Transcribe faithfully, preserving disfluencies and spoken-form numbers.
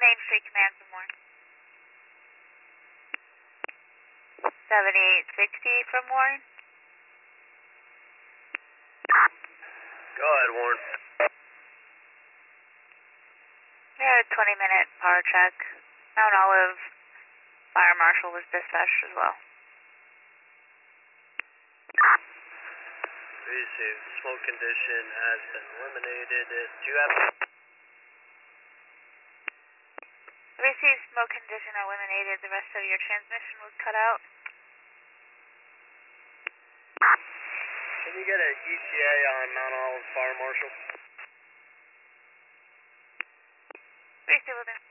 Main Street Command for more. seventy-eight sixty from Warren. Go ahead, Warren. We had a twenty minute power check. Mount Olive Fire Marshal was dispatched as well. Received. Smoke condition has been eliminated. Do you have... Received. Smoke condition eliminated. The rest of your transmission was cut out. Can you get an E T A on Mount Olive Fire Marshal? Received.